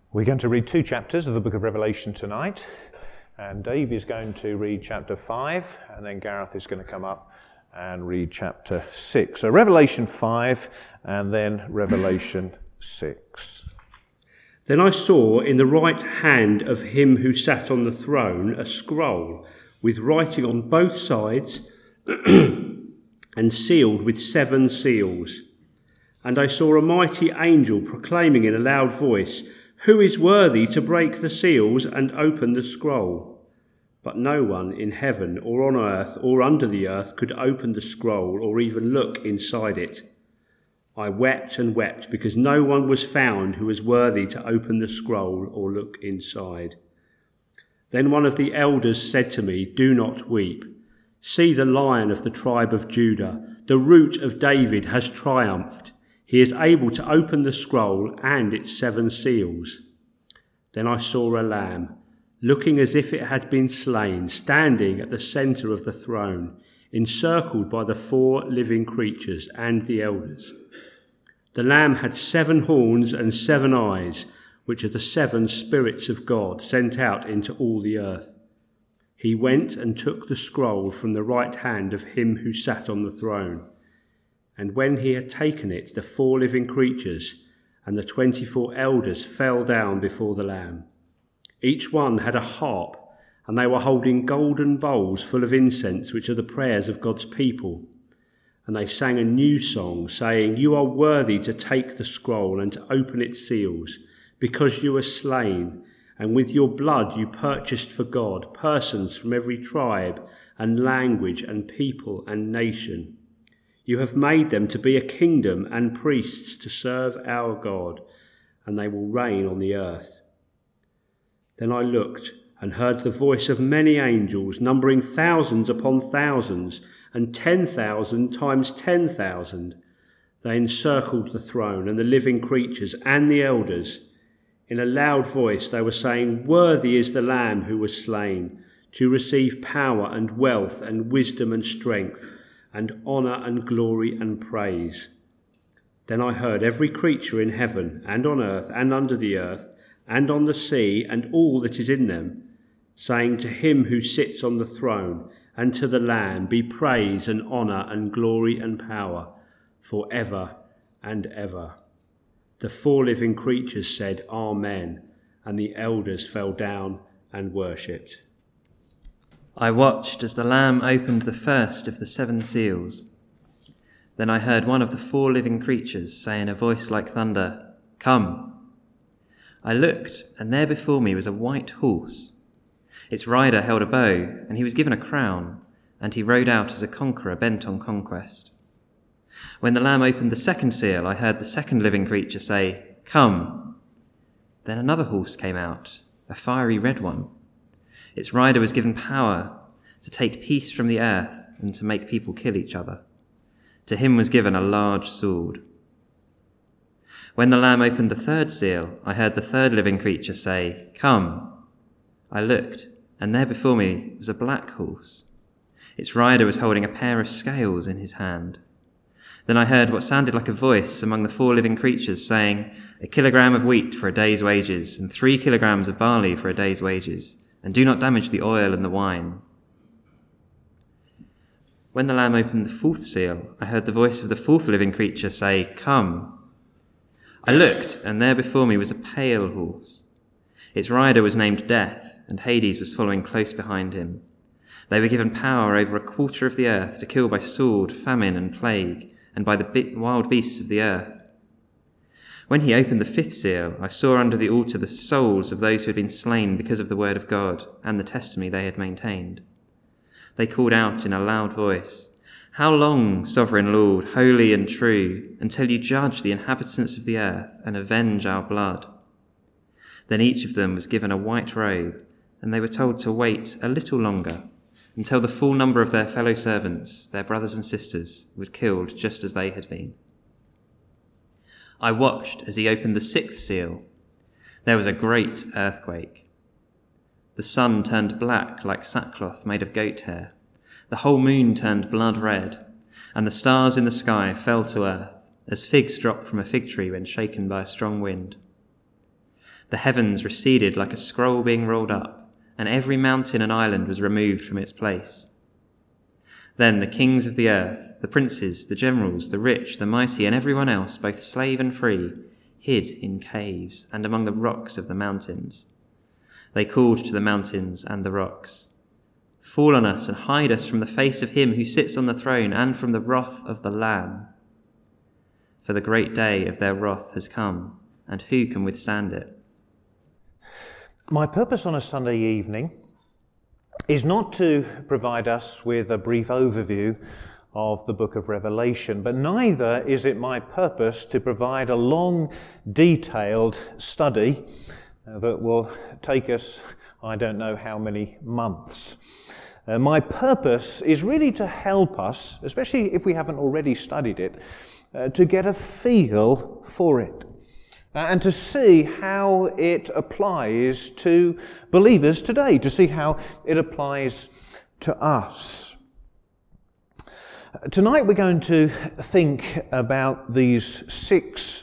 We're going to read 2 chapters of the book of Revelation tonight, and Dave is going to read chapter 5, and then Gareth is going to come up and read chapter 6. So Revelation 5 and then Revelation 6. Then I saw in the right hand of him who sat on the throne a scroll with writing on both sides and sealed with 7 seals. And I saw a mighty angel proclaiming in a loud voice, "Who is worthy to break the seals and open the scroll?" But no one in heaven or on earth or under the earth could open the scroll or even look inside it. I wept and wept because no one was found who was worthy to open the scroll or look inside. Then one of the elders said to me, "Do not weep. See, the Lion of the tribe of Judah, the Root of David, has triumphed. He is able to open the scroll and its 7 seals." Then I saw a lamb, looking as if it had been slain, standing at the centre of the throne, encircled by the 4 living creatures and the elders. The lamb had 7 horns and 7 eyes, which are the 7 spirits of God sent out into all the earth. He went and took the scroll from the right hand of him who sat on the throne. And when he had taken it, the 4 living creatures and the 24 elders fell down before the Lamb. Each one had a harp, and they were holding golden bowls full of incense, which are the prayers of God's people. And they sang a new song, saying, "You are worthy to take the scroll and to open its seals, because you were slain, and with your blood you purchased for God persons from every tribe and language and people and nation. You have made them to be a kingdom and priests to serve our God, and they will reign on the earth." Then I looked and heard the voice of many angels, numbering thousands upon thousands, and 10,000 times 10,000. They encircled the throne and the living creatures and the elders. In a loud voice they were saying, "Worthy is the Lamb who was slain, to receive power and wealth and wisdom and strength, and honour and glory and praise." Then I heard every creature in heaven and on earth and under the earth and on the sea and all that is in them, saying to him who sits on the throne and to the Lamb be praise and honour and glory and power for ever and ever. The 4 living creatures said, "Amen," and the elders fell down and worshipped. I watched as the Lamb opened the first of the 7 seals. Then I heard one of the 4 living creatures say in a voice like thunder, "Come." I looked, and there before me was a white horse. Its rider held a bow, and he was given a crown, and he rode out as a conqueror bent on conquest. When the Lamb opened the 2nd seal, I heard the 2nd living creature say, "Come." Then another horse came out, a fiery red one. Its rider was given power to take peace from the earth and to make people kill each other. To him was given a large sword. When the Lamb opened the 3rd seal, I heard the 3rd living creature say, "Come." I looked, and there before me was a black horse. Its rider was holding a pair of scales in his hand. Then I heard what sounded like a voice among the 4 living creatures saying, "A kilogram of wheat for a day's wages, and 3 kilograms of barley for a day's wages, and do not damage the oil and the wine." When the Lamb opened the 4th seal, I heard the voice of the 4th living creature say, "Come." I looked, and there before me was a pale horse. Its rider was named Death, and Hades was following close behind him. They were given power over a quarter of the earth to kill by sword, famine, and plague, and by the wild beasts of the earth. When he opened the 5th seal, I saw under the altar the souls of those who had been slain because of the word of God and the testimony they had maintained. They called out in a loud voice, "How long, sovereign Lord, holy and true, until you judge the inhabitants of the earth and avenge our blood?" Then each of them was given a white robe, and they were told to wait a little longer until the full number of their fellow servants, their brothers and sisters, were killed just as they had been. I watched as he opened the 6th seal. There was a great earthquake. The sun turned black like sackcloth made of goat hair. The whole moon turned blood red, and the stars in the sky fell to earth, as figs drop from a fig tree when shaken by a strong wind. The heavens receded like a scroll being rolled up, and every mountain and island was removed from its place. Then the kings of the earth, the princes, the generals, the rich, the mighty, and everyone else, both slave and free, hid in caves and among the rocks of the mountains. They called to the mountains and the rocks, "Fall on us and hide us from the face of him who sits on the throne and from the wrath of the Lamb. For the great day of their wrath has come, and who can withstand it?" My purpose on a Sunday evening is not to provide us with a brief overview of the book of Revelation, but neither is it my purpose to provide a long, detailed study that will take us, I don't know how many months. My purpose is really to help us, especially if we haven't already studied it, to get a feel for it and to see how it applies to believers today, to see how it applies to us. Tonight we're going to think about these 6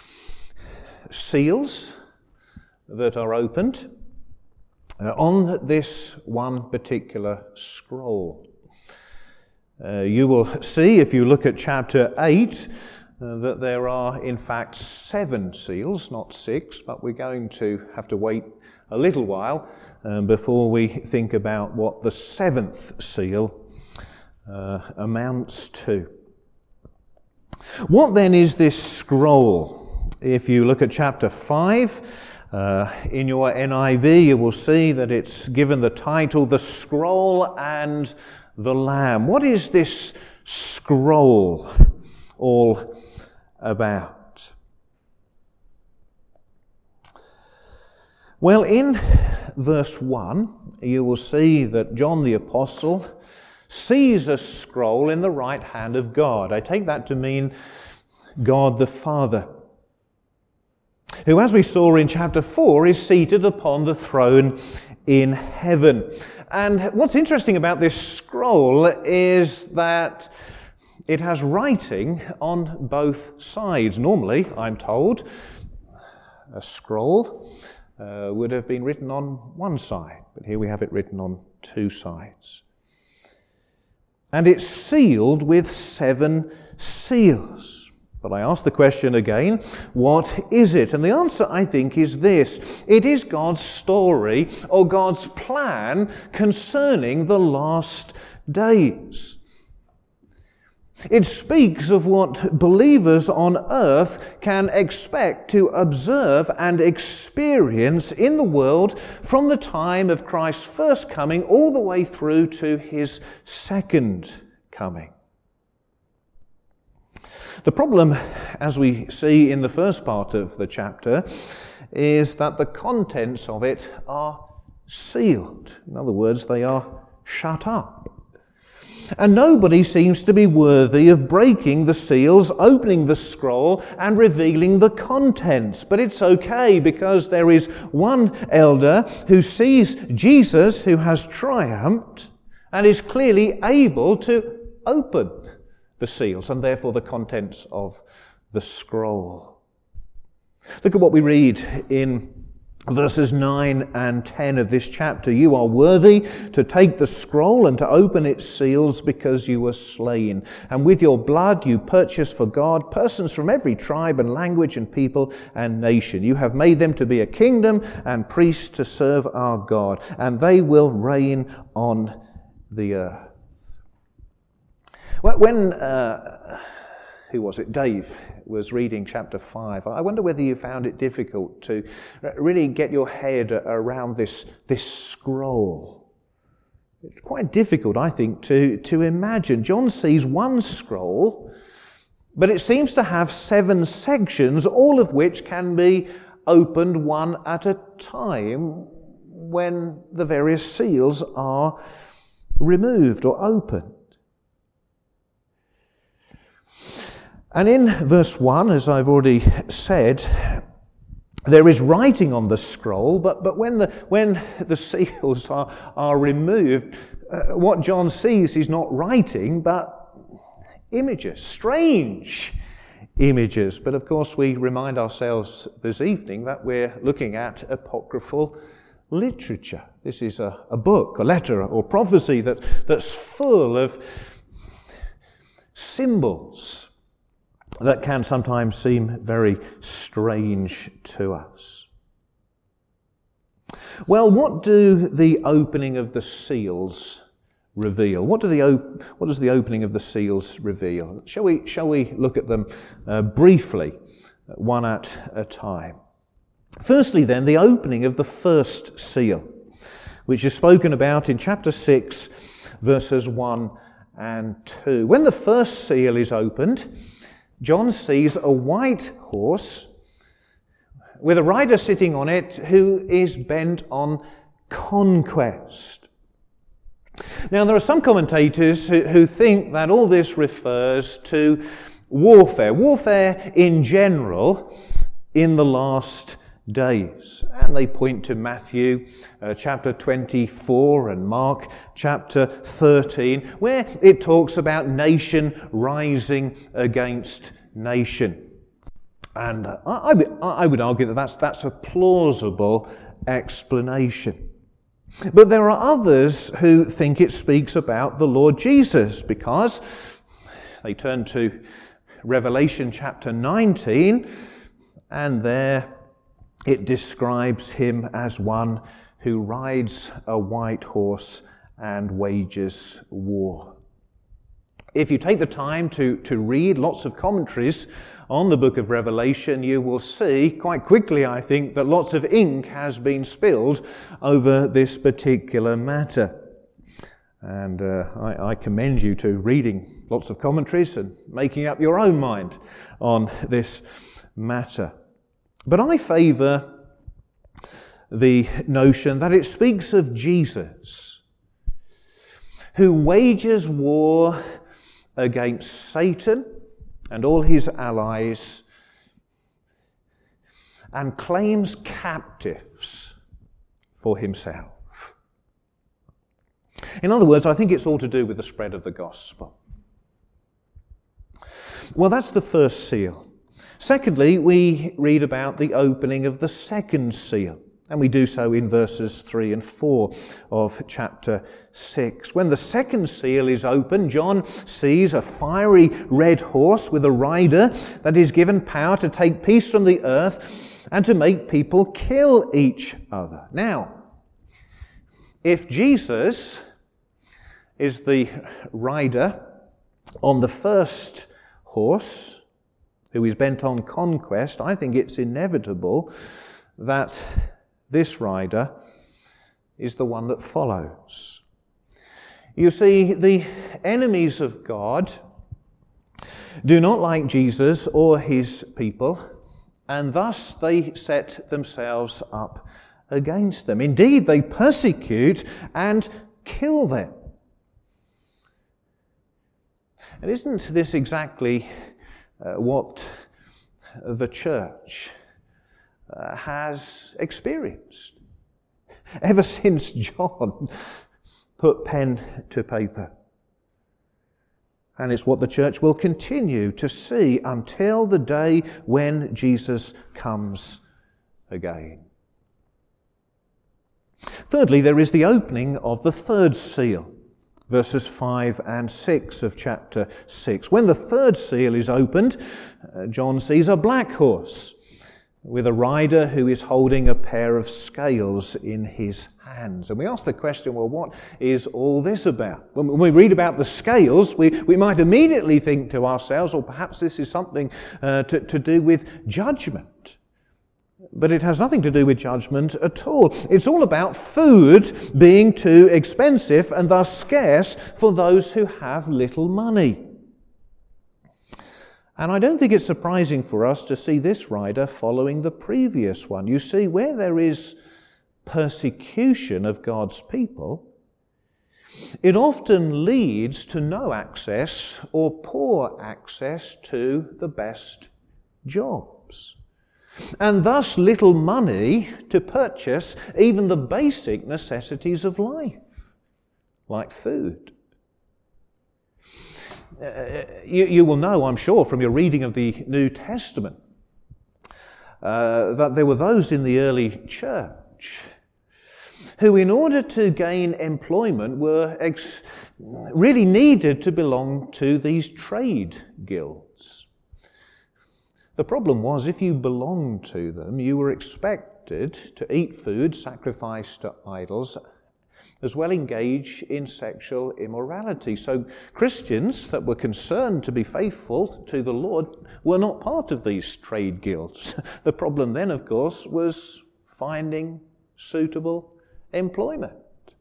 seals that are opened on this one particular scroll. You will see, if you look at chapter 8, that there are in fact 7 seals, not 6, but we're going to have to wait a little while before we think about what the 7th seal amounts to. What then is this scroll? If you look at chapter 5, in your NIV, you will see that it's given the title, "The Scroll and the Lamb." What is this scroll all about? Well, in verse 1, you will see that John the Apostle sees a scroll in the right hand of God. I take that to mean God the Father, who, as we saw in chapter 4, is seated upon the throne in heaven. And what's interesting about this scroll is that it has writing on both sides. Normally, I'm told, a scroll would have been written on one side, but here we have it written on 2 sides. And it's sealed with 7 seals. But I ask the question again, what is it? And the answer, I think, is this. It is God's story or God's plan concerning the last days. It speaks of what believers on earth can expect to observe and experience in the world from the time of Christ's first coming all the way through to his second coming. The problem, as we see in the first part of the chapter, is that the contents of it are sealed. In other words, they are shut up. And nobody seems to be worthy of breaking the seals, opening the scroll, and revealing the contents. But it's okay, because there is one elder who sees Jesus, who has triumphed, and is clearly able to open the seals, and therefore the contents of the scroll. Look at what we read in verses 9 and 10 of this chapter. "You are worthy to take the scroll and to open its seals, because you were slain. And with your blood you purchased for God persons from every tribe and language and people and nation. You have made them to be a kingdom and priests to serve our God, and they will reign on the earth." When, who was it? Dave was reading chapter 5. I wonder whether you found it difficult to really get your head around this scroll. It's quite difficult, I think, to imagine. John sees one scroll, but it seems to have 7 sections, all of which can be opened one at a time when the various seals are removed or opened. And in verse 1, as I've already said, there is writing on the scroll, but when the seals are removed, what John sees is not writing, but images, strange images. But of course we remind ourselves this evening that we're looking at apocryphal literature. This is a book, a letter or prophecy that's full of symbols that can sometimes seem very strange to us. Well, what do the opening of the seals reveal? What does the opening of the seals reveal? Shall we look at them briefly, one at a time? Firstly, then, the opening of the first seal, which is spoken about in chapter 6, verses 1 and 2. When the first seal is opened, John sees a white horse with a rider sitting on it who is bent on conquest. Now, there are some commentators who think that all this refers to warfare in general in the last days. And they point to Matthew chapter 24 and Mark chapter 13, where it talks about nation rising against nation. And I would argue that that's a plausible explanation. But there are others who think it speaks about the Lord Jesus, because they turn to Revelation chapter 19, and there it describes him as one who rides a white horse and wages war. If you take the time to read lots of commentaries on the book of Revelation, you will see quite quickly, I think, that lots of ink has been spilled over this particular matter. And I commend you to reading lots of commentaries and making up your own mind on this matter. But I favour the notion that it speaks of Jesus, who wages war against Satan and all his allies and claims captives for himself. In other words, I think it's all to do with the spread of the gospel. Well, that's the first seal. Secondly, we read about the opening of the second seal. And we do so in verses 3 and 4 of chapter 6. When the second seal is opened, John sees a fiery red horse with a rider that is given power to take peace from the earth and to make people kill each other. Now, if Jesus is the rider on the first horse, who is bent on conquest, I think it's inevitable that this rider is the one that follows. You see, the enemies of God do not like Jesus or his people, and thus they set themselves up against them. Indeed, they persecute and kill them. And isn't this exactly what the church has experienced ever since John put pen to paper? And it's what the church will continue to see until the day when Jesus comes again. Thirdly, there is the opening of the third seal, verses 5 and 6 of chapter 6. When the third seal is opened, John sees a black horse with a rider who is holding a pair of scales in his hands. And we ask the question, well, what is all this about? When we read about the scales, we might immediately think to ourselves, or perhaps this is something to do with judgment. But it has nothing to do with judgment at all. It's all about food being too expensive and thus scarce for those who have little money. And I don't think it's surprising for us to see this rider following the previous one. You see, where there is persecution of God's people, it often leads to no access or poor access to the best jobs, and thus little money to purchase even the basic necessities of life, like food. You will know, I'm sure, from your reading of the New Testament, that there were those in the early church who, in order to gain employment, were really needed to belong to these trade guilds. The problem was, if you belonged to them, you were expected to eat food sacrificed to idols, as well engage in sexual immorality. So Christians that were concerned to be faithful to the Lord were not part of these trade guilds. The problem then, of course, was finding suitable employment.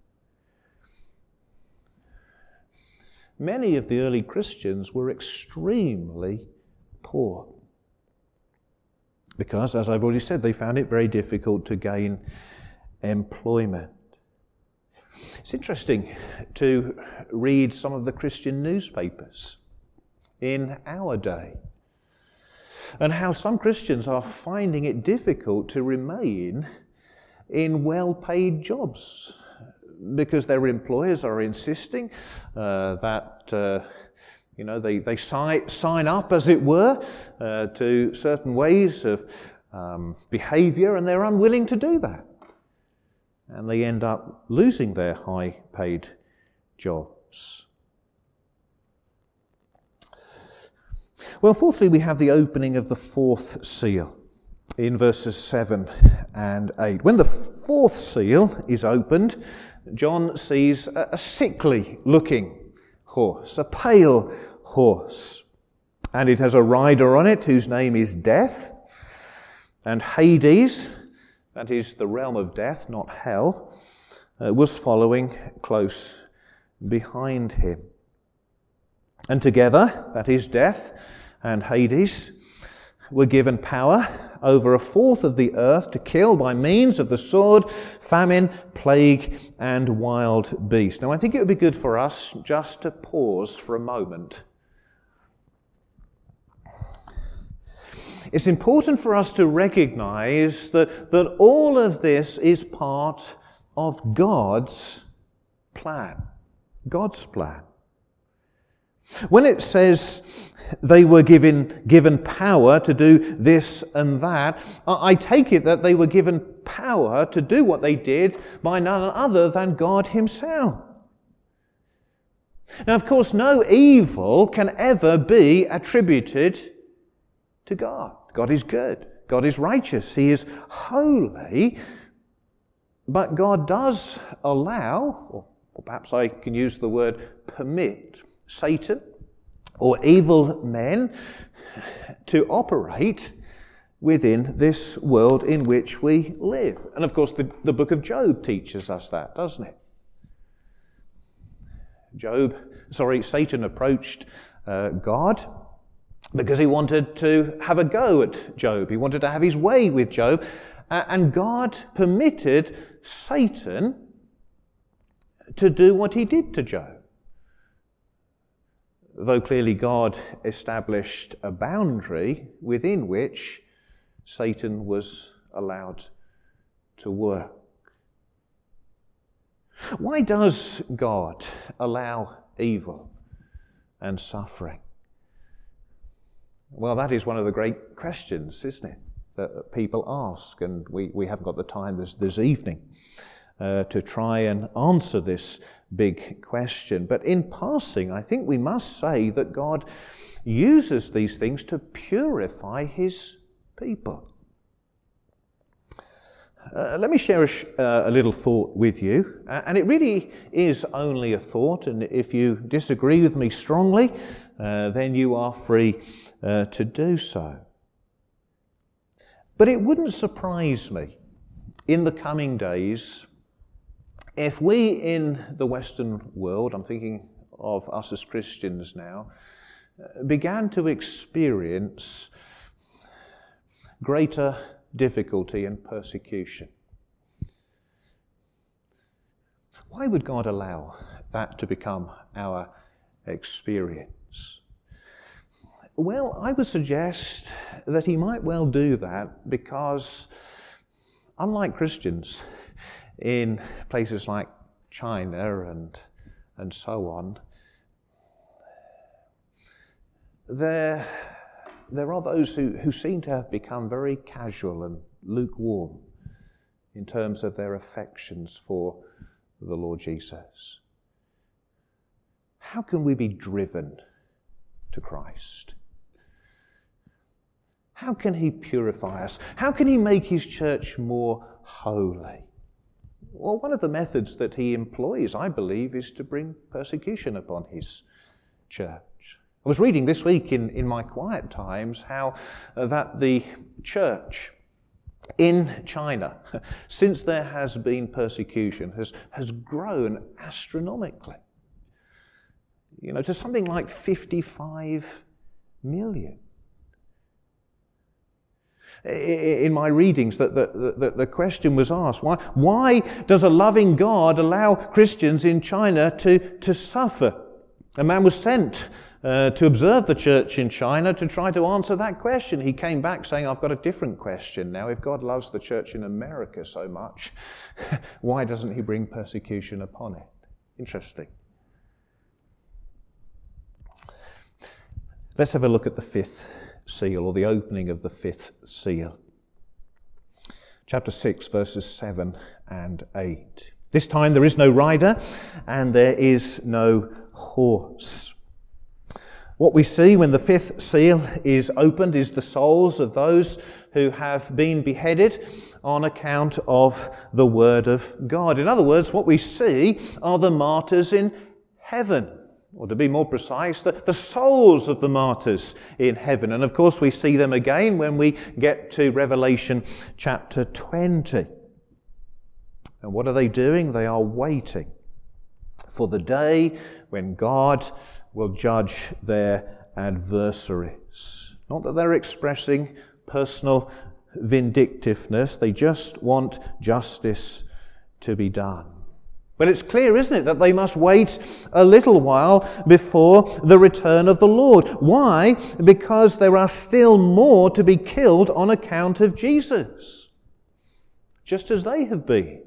Many of the early Christians were extremely poor because, as I've already said, they found it very difficult to gain employment. It's interesting to read some of the Christian newspapers in our day and how some Christians are finding it difficult to remain in well-paid jobs because their employers are insisting that they sign up, as it were, to certain ways of behaviour, and they're unwilling to do that. And they end up losing their high-paid jobs. Well, fourthly, we have the opening of the fourth seal in verses 7 and 8. When the fourth seal is opened, John sees a sickly-looking horse, a pale horse, and it has a rider on it whose name is Death, and Hades, that is the realm of death, not hell, was following close behind him. And together, that is Death and Hades, were given power over a fourth of the earth to kill by means of the sword, famine, plague, and wild beast. Now, I think it would be good for us just to pause for a moment. It's important for us to recognize that all of this is part of God's plan. God's plan. When it says they were given power to do this and that, I take it that they were given power to do what they did by none other than God himself. Now, of course, no evil can ever be attributed to God. God is good. God is righteous. He is holy. But God does allow, or perhaps I can use the word permit, Satan or evil men to operate within this world in which we live. And of course, the book of Job teaches us that, doesn't it? Satan approached God because he wanted to have a go at Job. He wanted to have his way with Job. And God permitted Satan to do what he did to Job. Though clearly God established a boundary within which Satan was allowed to work. Why does God allow evil and suffering? Well, that is one of the great questions, isn't it, that people ask, and we haven't got the time this evening to try and answer this big question. But in passing, I think we must say that God uses these things to purify his people. Let me share a little thought with you, and it really is only a thought, and if you disagree with me strongly, then you are free to do so. But it wouldn't surprise me in the coming days if we in the Western world, I'm thinking of us as Christians now, began to experience greater difficulty and persecution. Why would God allow that to become our experience? Well, I would suggest that he might well do that because, unlike Christians in places like China and so on, there are those who seem to have become very casual and lukewarm in terms of their affections for the Lord Jesus. How can we be driven to Christ? How can he purify us? How can he make his church more holy? Well, one of the methods that he employs, I believe, is to bring persecution upon his church. I was reading this week in my quiet times how that the church in China, since there has been persecution, has grown astronomically. To something like 55 million. In my readings, the question was asked, why does a loving God allow Christians in China to suffer? A man was sent to observe the church in China to try to answer that question. He came back saying, I've got a different question now. If God loves the church in America so much, why doesn't he bring persecution upon it? Interesting. Let's have a look at the fifth seal, or the opening of the fifth seal. Chapter 6, verses 7 and 8. This time there is no rider and there is no horse. What we see when the fifth seal is opened is the souls of those who have been beheaded on account of the word of God. In other words, what we see are the martyrs in heaven. Or to be more precise, the souls of the martyrs in heaven. And of course we see them again when we get to Revelation chapter 20. And what are they doing? They are waiting for the day when God will judge their adversaries. Not that they're expressing personal vindictiveness, they just want justice to be done. Well, it's clear, isn't it, that they must wait a little while before the return of the Lord. Why? Because there are still more to be killed on account of Jesus, just as they have been.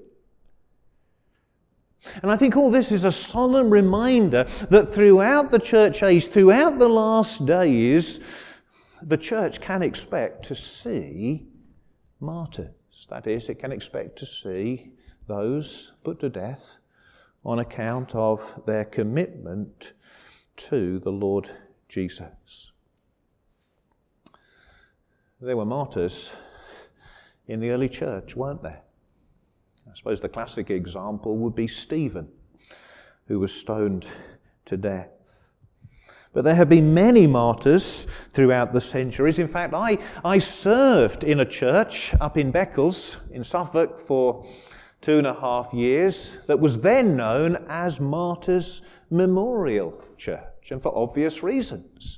And I think all this is a solemn reminder that throughout the church age, throughout the last days, the church can expect to see martyrs. That is, it can expect to see those put to death on account of their commitment to the Lord Jesus. There were martyrs in the early church, weren't there? I suppose the classic example would be Stephen, who was stoned to death. But there have been many martyrs throughout the centuries. In fact, I served in a church up in Beccles in Suffolk for 2.5 years that was then known as Martyrs Memorial Church, and for obvious reasons.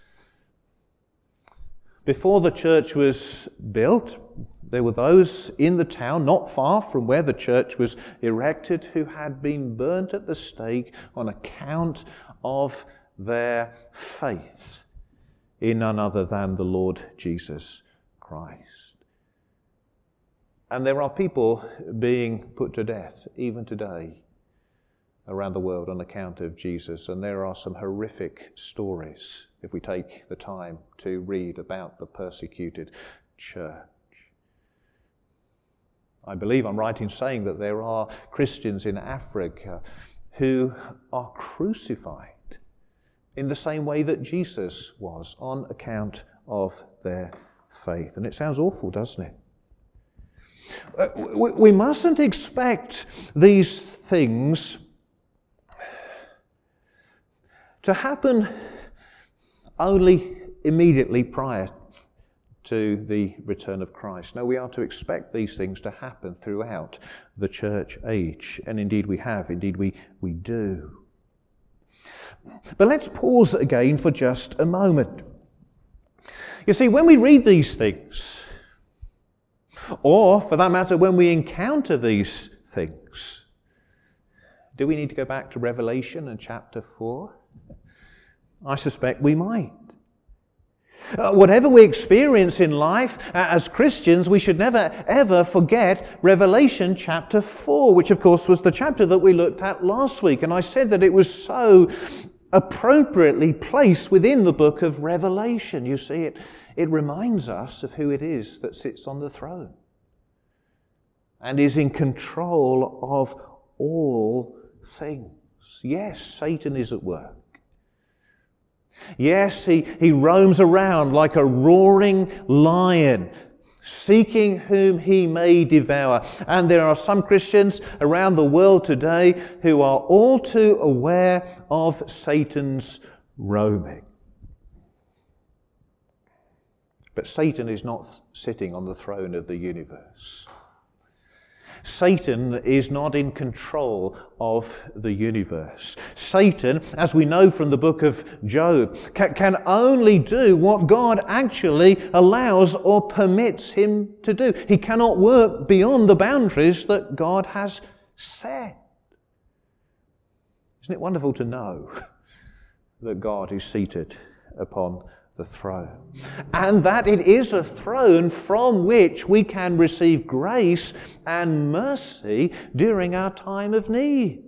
Before the church was built, there were those in the town, not far from where the church was erected, who had been burnt at the stake on account of their faith in none other than the Lord Jesus Christ. And there are people being put to death, even today, around the world on account of Jesus. And there are some horrific stories, if we take the time to read about the persecuted church. I believe I'm right in saying that there are Christians in Africa who are crucified in the same way that Jesus was, on account of their faith. And it sounds awful, doesn't it? We mustn't expect these things to happen only immediately prior to the return of Christ. No, we are to expect these things to happen throughout the church age. And indeed we have, indeed we do. But let's pause again for just a moment. You see, when we read these things, or, for that matter, when we encounter these things, do we need to go back to Revelation and chapter 4? I suspect we might. Whatever we experience in life, as Christians, we should never, ever forget Revelation chapter 4, which, of course, was the chapter that we looked at last week. And I said that it was so appropriately placed within the book of Revelation. You see, it reminds us of who it is that sits on the throne and is in control of all things. Yes, Satan is at work. Yes, he roams around like a roaring lion, seeking whom he may devour. And there are some Christians around the world today who are all too aware of Satan's roaming. But Satan is not sitting on the throne of the universe. Satan is not in control of the universe. Satan, as we know from the book of Job, can only do what God actually allows or permits him to do. He cannot work beyond the boundaries that God has set. Isn't it wonderful to know that God is seated upon the throne, and that it is a throne from which we can receive grace and mercy during our time of need?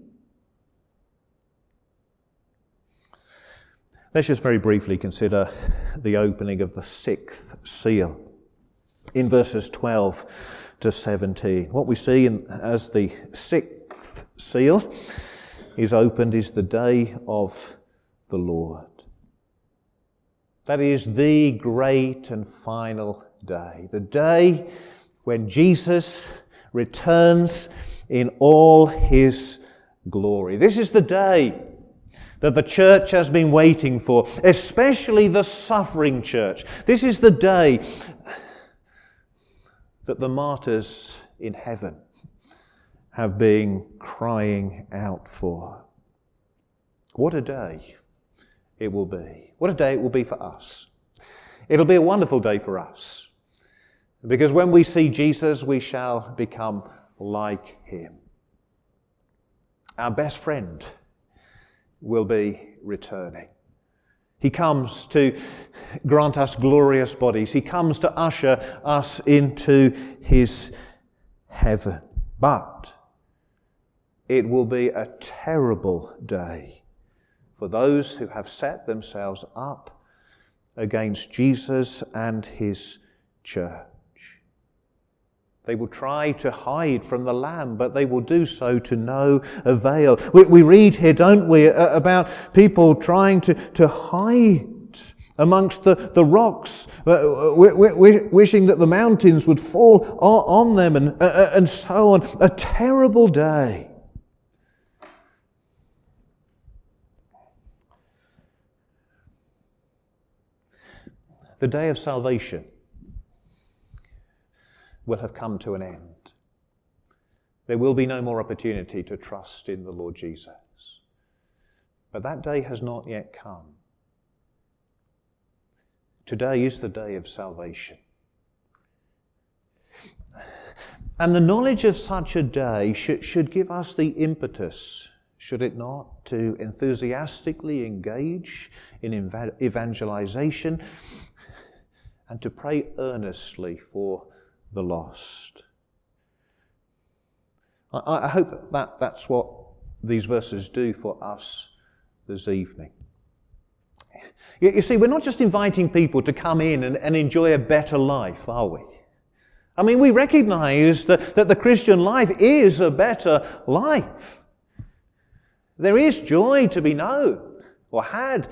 Let's just very briefly consider the opening of the sixth seal in verses 12 to 17. What we see as the sixth seal is opened is the day of the Lord. That is the great and final day, the day when Jesus returns in all his glory. This is the day that the church has been waiting for, especially the suffering church. This is the day that the martyrs in heaven have been crying out for. What a day it will be. What a day it will be for us. It'll be a wonderful day for us, because when we see Jesus, we shall become like him. Our best friend will be returning. He comes to grant us glorious bodies. He comes to usher us into his heaven. But it will be a terrible day for those who have set themselves up against Jesus and his church. They will try to hide from the Lamb, but they will do so to no avail. We read here, don't we, about people trying to hide amongst the rocks, wishing that the mountains would fall on them, and so on. A terrible day. The day of salvation will have come to an end. There will be no more opportunity to trust in the Lord Jesus. But that day has not yet come. Today is the day of salvation. And the knowledge of such a day should give us the impetus, should it not, to enthusiastically engage in evangelization and to pray earnestly for the lost. I hope that's what these verses do for us this evening. You see, we're not just inviting people to come in and enjoy a better life, are we? I mean, we recognize that the Christian life is a better life. There is joy to be known or had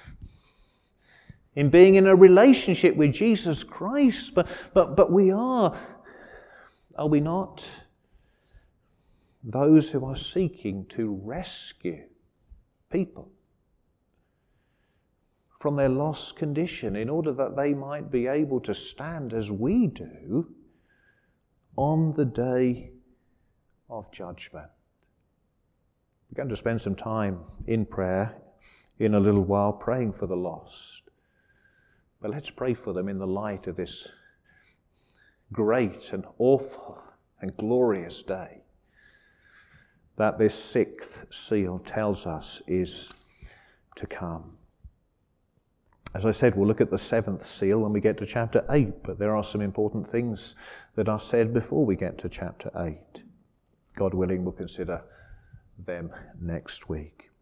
in being in a relationship with Jesus Christ, but we are we not, those who are seeking to rescue people from their lost condition in order that they might be able to stand as we do on the day of judgment. We're going to spend some time in prayer in a little while, praying for the lost. But let's pray for them in the light of this great and awful and glorious day that this sixth seal tells us is to come. As I said, we'll look at the seventh seal when we get to chapter 8, but there are some important things that are said before we get to chapter 8. God willing, we'll consider them next week.